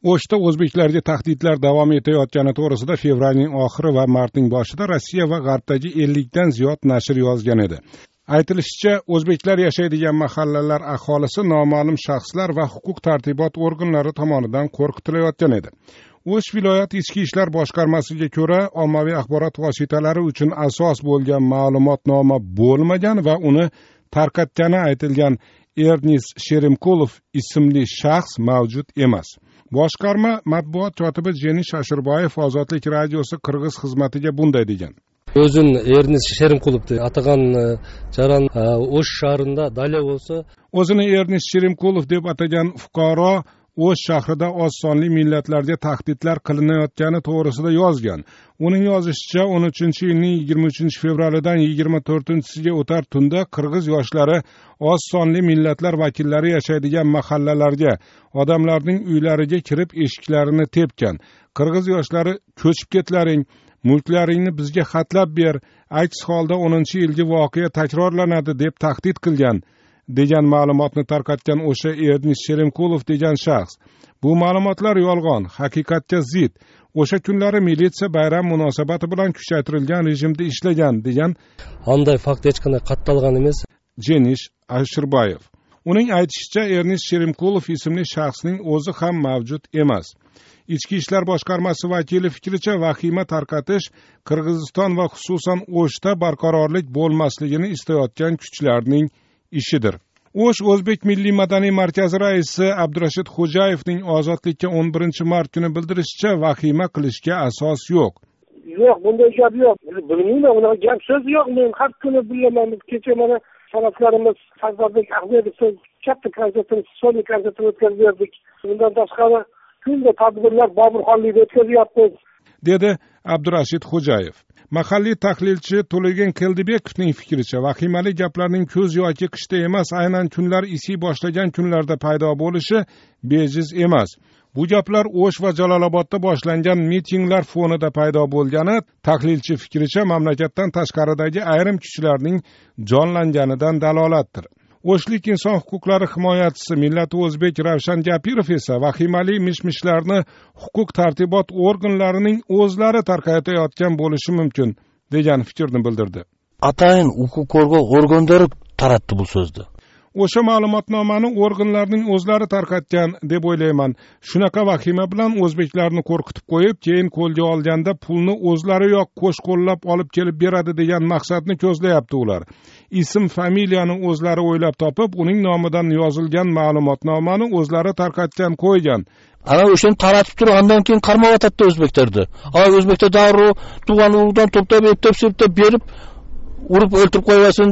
O'shda o'zbeklarga tahdidlar davom etayotgani to'g'risida fevralning oxiri va martning boshida Rossiya va G'arbdagi 50 dan ziyod nashr yozgan edi. Aytilishicha, o'zbeklar yashaydigan mahallalar aholisi noma'lum shaxslar va huquq-tartibot organlari tomonidan qo'rqitilayotgan edi. O'sh viloyat ichki ishlar boshqarmasiga ko'ra, ommaviy axborot vositalari uchun asos bo'lgan ma'lumotnoma bo'lmagan va uni tarqatgani aytilgan Ernis Sherimkulov ismli shaxs mavjud emas. Boshqarma matbuot kotibi Jenish Ashirboyev Ozodlik radiosi Qirg'iz xizmatiga bunday degan. O'zin Ernis Sherimkulov deb atagan jaran O'sh shahrida dalya bo'lsa, o'zini Ernis Sherimkulov deb atagan fuqaro O'sh shahrida oz sonli millatlarga tahdidlar qilinayotgani to'g'risida yozgan. Uning yozishicha, 13-yilning 23 fevralidan 24-siga o'tar tunda Qirg'iz yoshlari oz sonli millatlar vakillari yashaydigan mahallalarga, odamlarning uylariga kirib eshiklarini tepgan. Qirg'iz yoshlari ko'chib ketlaring, mulklaringni bizga xatlab ber, aks holda 10-yilgi voqea takrorlanadi deb tahdid qilgan degan ma'lumotni tarqatgan o'sha Ernis Sherimkulov degan shaxs. Bu ma'lumotlar yolg'on, haqiqatga zid. O'sha kunlari militsiya bayram munosabati bilan kuchaytirilgan rejimda ishlagan degan anday fakt hech qanday qatalgan emas. Jenish Ashirboyev. Uning aytishicha, Ernis Sherimkulov ismli shaxsning o'zi ham mavjud emas. Ichki ishlar boshqarmasi vakili fikricha, vahima tarqatish Qirg'iziston va xususan O'shda barqarorlik bo'lmasligini istayotgan kuchlarning ishidir. O'sh O'zbek Milliy madaniy markazi raisi Abdurashid Xo'jayevning Ozodlikka 11-mart kuni bildirishicha, vahima qilishga asos yo'q. Yo'q, bunday gap yo'q. Bilmayman, unaqa gap so'z yo'q. Men har kuni bilaman, kecha mana san'atlarimiz Farzodbek Ahmedov katta konsertini, soniy konsertini o'tkazdik. Bundan tashqari kunda tadbirlar Boburxonlikda o'tkazyapmiz, dedi Abdurashid Xo'jayev. Mahalliy tahlilchi To'lagan Keldibekovning fikricha, vahimali gaplarning ko'z yoki qishda emas, aynan kunlar isiy boshlagan kunlarda paydo bo'lishi bejiz emas. Bu gaplar O'sh va Jalolobodda boshlangan mitinglar fonida paydo bo'lgani, tahlilchi fikricha, mamlakatdan tashqaridagi ayrim kuchlarning jonlanganidan dalolatdir. O'shlik inson huquqlari himoyachisi millati o'zbek Ravshan Gapirov esa vahimali mishmishlarni huquq-tartibot organlarining o'zlari tarqatayotgan bo'lishi mumkin degan fikrni bildirdi. Atayin huquq qo'rg'ov organlari taratdi bu so'zni. O'sha ma'lumotnomani organlarning o'zlari tarqatgan deb o'ylayman. Shunaqa vahima bilan o'zbeklarni qo'rqitib qo'yib, keyin qo'lga olganda pulni o'zlari yoq qo'sh-qo'llab olib kelib beradi degan maqsadni ko'zlayapti ular. Ism, familiyani o'zlari o'ylab topib, uning nomidan yozilgan ma'lumotnomani o'zlari tarqatgan qo'ygan. Ana o'shani taratib turib, undan keyin qarmoqatdi o'zbeklarni. O'zbeklar darrov tugan urug'dan to'plab, septab berib, urib o'ltirib qo'yasin,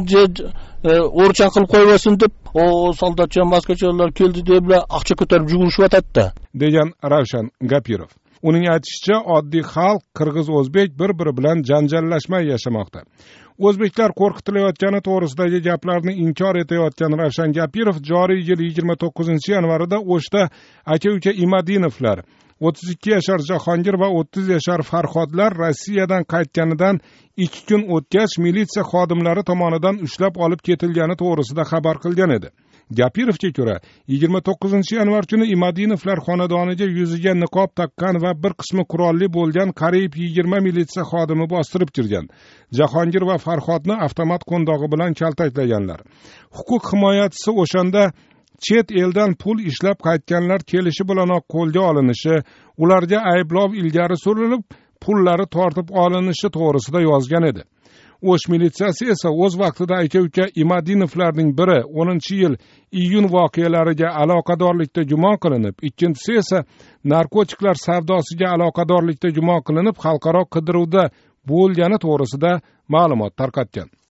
o'rchan qilib qo'yasin deb, soldatcha, maskachalar keldi deb aqcha ko'tarib yugurishyapti degan Ravshan Gapirov. Uning aytishicha, oddiy xalq qirg'iz-o'zbek bir-biri bilan janjallashmay yashamoqda. O'zbeklar qo'rqitilayotgani to'g'risidagi gaplarni inkor etayotgan Ravshan Gapirov joriy yil 29-yanvarida O'shda aka-uka Imadinovlar, 32 yashar Jahongir va 30 yashar Farhodlar Rossiyadan qaytganidan 2 kun o'tgach militsiya xodimlari tomonidan ushlab olib ketilgani to'g'risida xabar qilgan edi. Gapirovga ko'ra, 29-yanvar kuni Imadinovlar xonadoniga yuziga niqob taqqan va bir qismi qurolli bo'lgan qariyb 20 militsiya xodimi bostirib kirgan. Jahongir va Farhodni avtomat qo'ndog'i bilan kaltaklaganlar. Huquq himoyachisi o'shanda chet eldan pul ishlab qaytganlar kelishi bilanoq qo'lga olinishi, ularga ayblov ilgari surilib, pullari tortib olinishi to'g'risida yozgan edi. O'sh militsiyasi esa o'z vaqtida aka-uka Imadinovlarning biri 10-yil iyun voqealariga aloqadorlikda gumon qilinib, ikkinchisi esa narkotiklar savdosiga aloqadorlikda gumon qilinib, xalqaro qidiruvda bo'lgani to'g'risida ma'lumot tarqatgan.